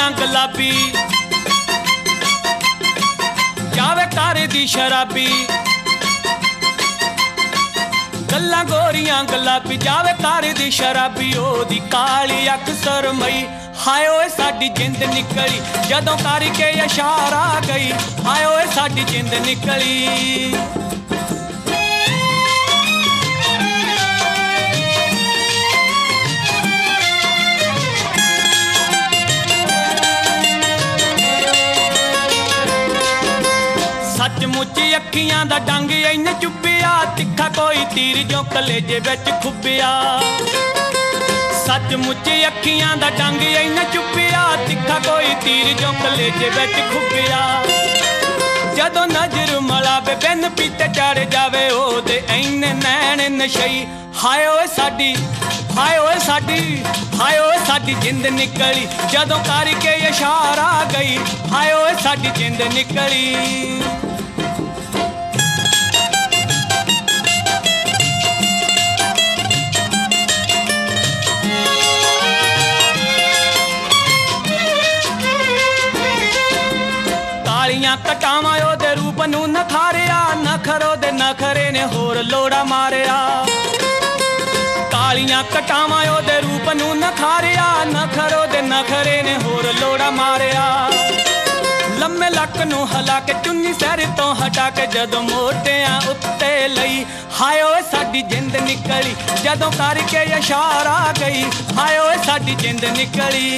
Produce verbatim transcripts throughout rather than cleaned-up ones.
गोरियां गुलाबी जावे तारे दी शराबी गल्लां गोरियां गुलाबी जावे तारे दी शराबी ओदी काली अख सरमई हाय ओए साडी जिंद निकली जदों करके इशारा गई हाय ओए साडी जिंद निकली सचमुच अखियां दा डंग इन्ने चुब्बिया तिखा कोई तीर जो कलेजे विच खुब्बिया सचमुच अखियां दा डंग इन्ने चुब्बिया तिखा कोई तीर जो कलेजे विच खुब्बिया जदों नजर मलावे बिन पीते चढ़ जावे ओदे इन्ने नैन नशई हाय ओए साडी हाय ओए साडी हाय ओए साडी जिंद निकली जदों करके इशारा गई हाय ओए साडी जिंद निकली कटावा ओदे रूप नूं नखारिया नखरो दे नखरे ने होर लोड़ा मारिया कालियां कटावा ओदे रूप नूं नखारिया नखरो दे नखरे ने होर लोड़ा मारिया लम्मे लक नूं हला के चुन्नी सिर तो हटा के जदों मोटियां उत्ते लई हाय ओए साडी जिंद निकली जदों करके इशारा गई हाय ओए साडी जिंद निकली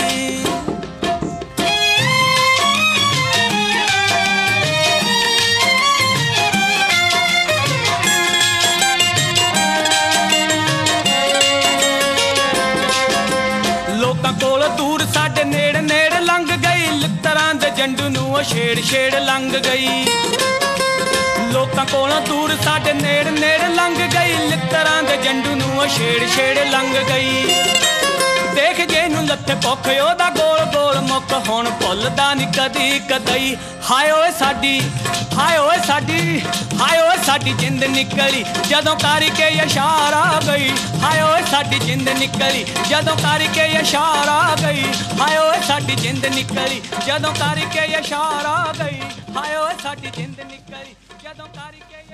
कोल दूर साडे नेड़ नेड़ लंघ गई लित्तरां दे जंडू नूं छेड़ छेड़ लंघ गई लोकां कोल दूर साडे नेड़ नेड़ लंघ गई लित्तरां दे जंडू नूं छेड़ छेड़ लंघ गई देख जे नूं लत्थे भुख ओदा गोल गोल मुक हुण भुलदा नी कदी कदई हाय ओए साडी हाय ओए साडी हाय ओए साडी जिंद निकली जदों करके इशारा गई हाय ओए साडी जिंद निकली जदों करके इशारा गई हाय ओए साडी जिंद निकली जदों करके इशारा गई हाय ओए साडी जिंद निकली जदों करके